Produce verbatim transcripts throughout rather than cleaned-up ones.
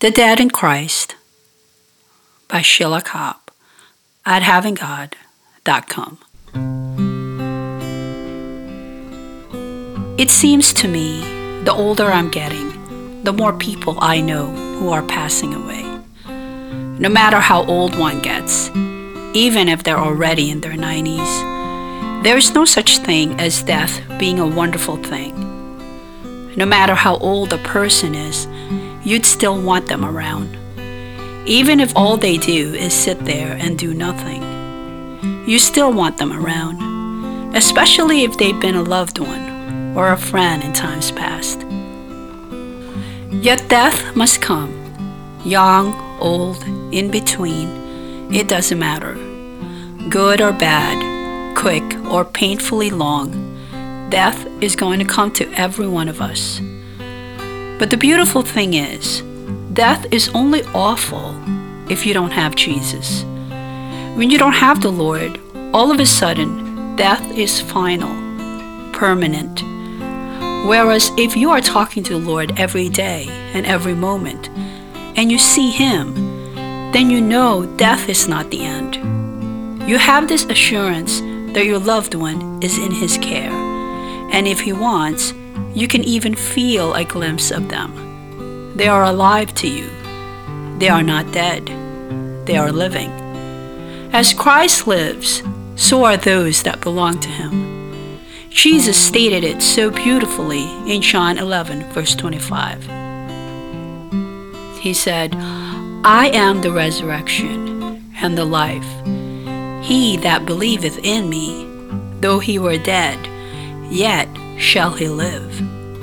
The Dead in Christ by Sheila Kopp at having god dot com. It seems to me, the older I'm getting, the more people I know who are passing away. No matter how old one gets, even if they're already in their nineties, there is no such thing as death being a wonderful thing. No matter how old a person is, you'd still want them around. Even if all they do is sit there and do nothing, you still want them around, especially if they've been a loved one or a friend in times past. Yet death must come, young, old, in between, it doesn't matter. Good or bad, quick or painfully long, death is going to come to every one of us. But the beautiful thing is, death is only awful if you don't have Jesus. When you don't have the Lord, all of a sudden, death is final, permanent. Whereas if you are talking to the Lord every day and every moment, and you see Him, then you know death is not the end. You have this assurance that your loved one is in His care, and if He wants, you can even feel a glimpse of them. They are alive to you. They are not dead. They are living. As Christ lives, so are those that belong to Him. Jesus stated it so beautifully in John eleven, verse twenty-five. He said, I am the resurrection and the life. He that believeth in me, though he were dead, yet shall he live.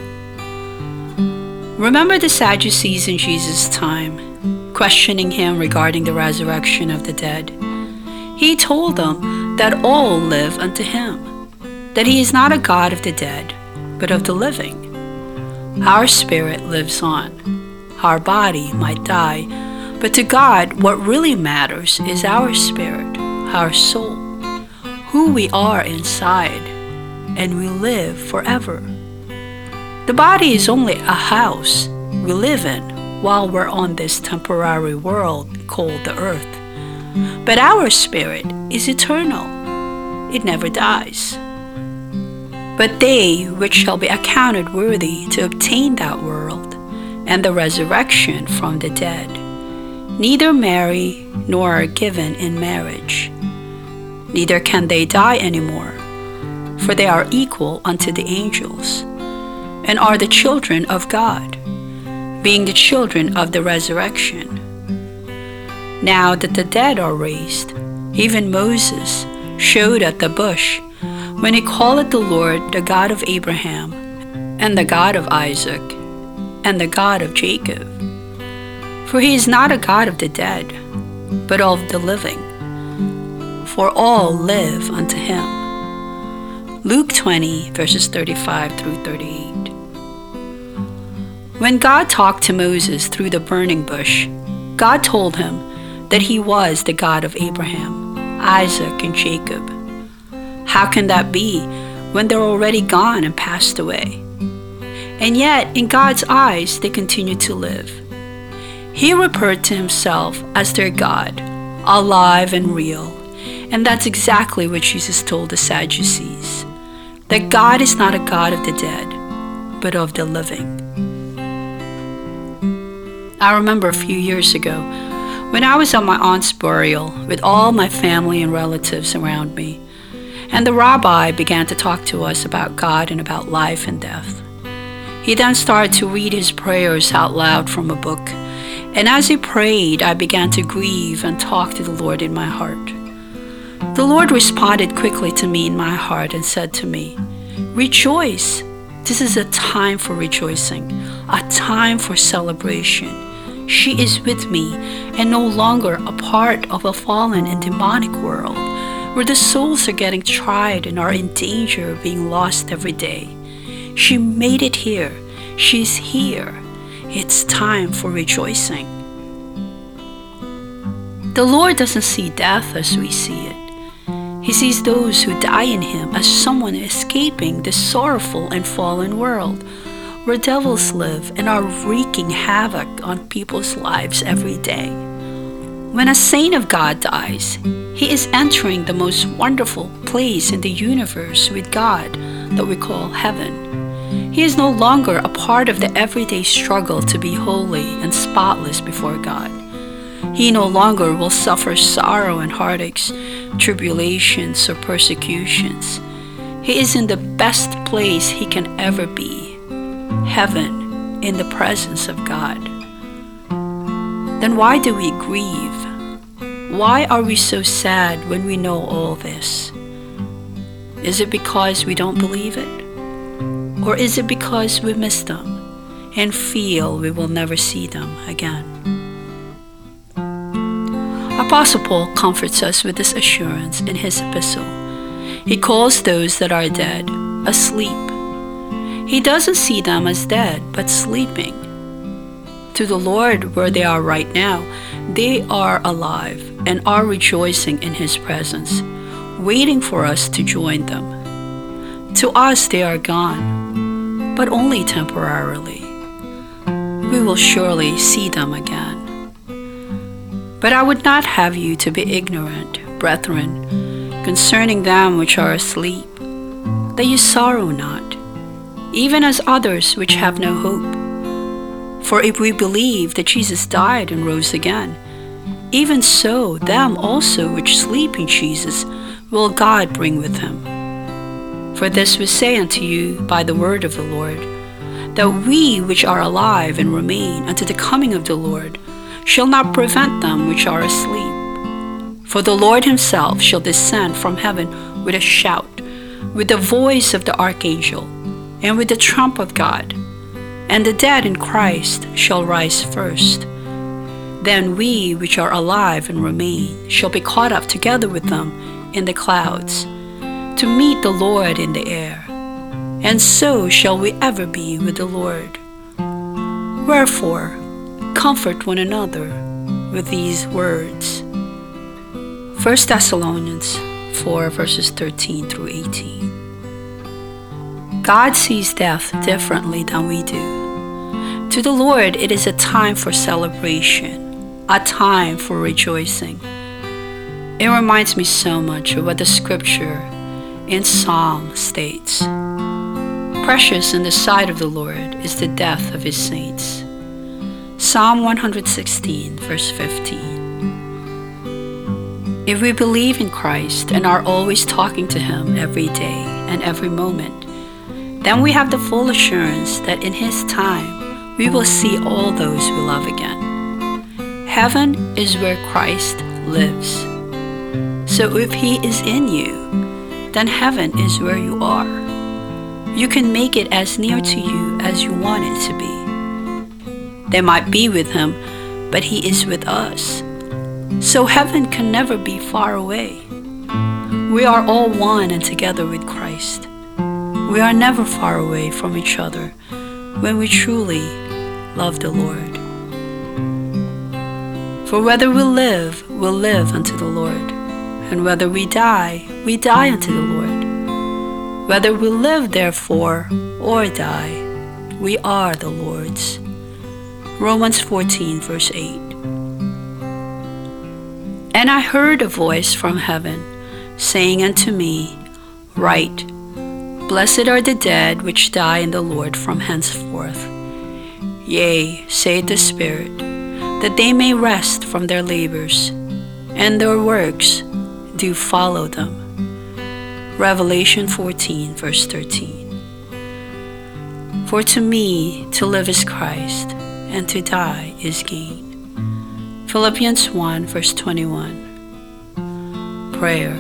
Remember the Sadducees in Jesus' time, questioning Him regarding the resurrection of the dead? He told them that all live unto Him, that He is not a God of the dead, but of the living. Our spirit lives on. Our body might die, but to God what really matters is our spirit, our soul, who we are inside, and we live forever. The body is only a house we live in while we're on this temporary world called the earth. But our spirit is eternal. It never dies. But they which shall be accounted worthy to obtain that world and the resurrection from the dead, neither marry nor are given in marriage. Neither can they die any more, for they are equal unto the angels, and are the children of God, being the children of the resurrection. Now that the dead are raised, even Moses showed at the bush, when he called the Lord the God of Abraham, and the God of Isaac, and the God of Jacob. For He is not a God of the dead, but of the living. For all live unto Him. Luke twenty, verses thirty-five through thirty-eight. When God talked to Moses through the burning bush, God told him that He was the God of Abraham, Isaac, and Jacob. How can that be when they're already gone and passed away? And yet, in God's eyes, they continue to live. He referred to Himself as their God, alive and real. And that's exactly what Jesus told the Sadducees, that God is not a God of the dead, but of the living. I remember a few years ago, when I was at my aunt's burial with all my family and relatives around me, and the rabbi began to talk to us about God and about life and death. He then started to read his prayers out loud from a book, and as he prayed, I began to grieve and talk to the Lord in my heart. The Lord responded quickly to me in my heart and said to me, rejoice. This is a time for rejoicing, a time for celebration. She is with me and no longer a part of a fallen and demonic world where the souls are getting tried and are in danger of being lost every day. She made it here. She's here. It's time for rejoicing. The Lord doesn't see death as we see it. He sees those who die in Him as someone escaping this sorrowful and fallen world, where devils live and are wreaking havoc on people's lives every day. When a saint of God dies, he is entering the most wonderful place in the universe with God that we call heaven. He is no longer a part of the everyday struggle to be holy and spotless before God. He no longer will suffer sorrow and heartaches, tribulations or persecutions. He is in the best place he can ever be, heaven, in the presence of God. Then why do we grieve? Why are we so sad when we know all this? Is it because we don't believe it? Or is it because we miss them and feel we will never see them again? Apostle Paul comforts us with this assurance in his epistle. He calls those that are dead asleep. He doesn't see them as dead, but sleeping. To the Lord, where they are right now, they are alive and are rejoicing in his presence, waiting for us to join them. To us, they are gone, but only temporarily. We will surely see them again. But I would not have you to be ignorant, brethren, concerning them which are asleep, that you sorrow not, even as others which have no hope. For if we believe that Jesus died and rose again, even so them also which sleep in Jesus will God bring with him. For this we say unto you by the word of the Lord, that we which are alive and remain unto the coming of the Lord shall not prevent them which are asleep. For the Lord himself shall descend from heaven with a shout, with the voice of the archangel, and with the trump of God. And the dead in Christ shall rise first. Then we which are alive and remain shall be caught up together with them in the clouds, to meet the Lord in the air. And so shall we ever be with the Lord. Wherefore, comfort one another with these words. First Thessalonians four verses thirteen through eighteen. God sees death differently than we do. To the Lord, it is a time for celebration, a time for rejoicing. It reminds me so much of what the scripture in Psalm states. Precious in the sight of the Lord is the death of his saints. Psalm one hundred sixteen, verse fifteen. If we believe in Christ and are always talking to him every day and every moment, then we have the full assurance that in his time we will see all those we love again. Heaven is where Christ lives. So if he is in you, then heaven is where you are. You can make it as near to you as you want it to be. They might be with him, but he is with us. So heaven can never be far away. We are all one and together with Christ. We are never far away from each other when we truly love the Lord. For whether we live, we'll live unto the Lord. And whether we die, we die unto the Lord. Whether we live, therefore, or die, we are the Lord's. Romans fourteen, verse eight. And I heard a voice from heaven, saying unto me, Write, Blessed are the dead which die in the Lord from henceforth. Yea, saith the Spirit, that they may rest from their labors, and their works do follow them. Revelation fourteen, verse thirteen. For to me to live is Christ, and to die is gain. Philippians one, verse twenty-one. Prayer.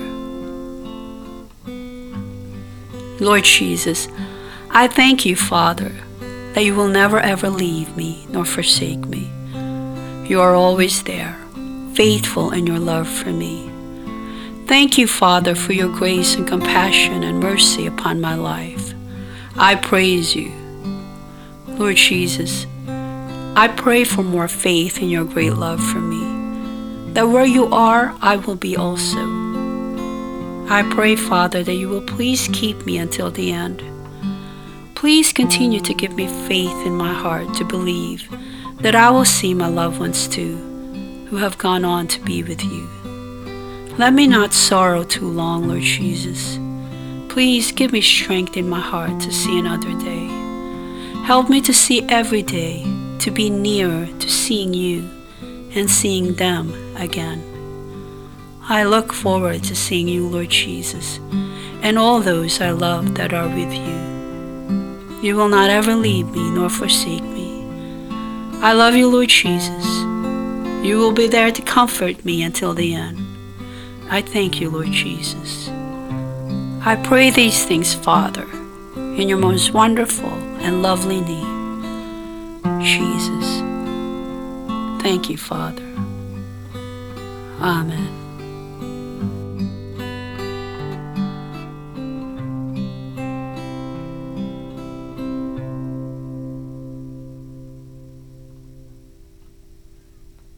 Lord Jesus, I thank you, Father, that you will never ever leave me nor forsake me. You are always there, faithful in your love for me. Thank you, Father, for your grace and compassion and mercy upon my life. I praise you. Lord Jesus, I pray for more faith in your great love for me, that where you are, I will be also. I pray, Father, that you will please keep me until the end. Please continue to give me faith in my heart to believe that I will see my loved ones too, who have gone on to be with you. Let me not sorrow too long, Lord Jesus. Please give me strength in my heart to see another day. Help me to see every day, to be nearer to seeing you and seeing them again. I look forward to seeing you, Lord Jesus, and all those I love that are with you. You will not ever leave me nor forsake me. I love you, Lord Jesus. You will be there to comfort me until the end. I thank you, Lord Jesus. I pray these things, Father, in your most wonderful and lovely name, Jesus. Thank you, Father. Amen.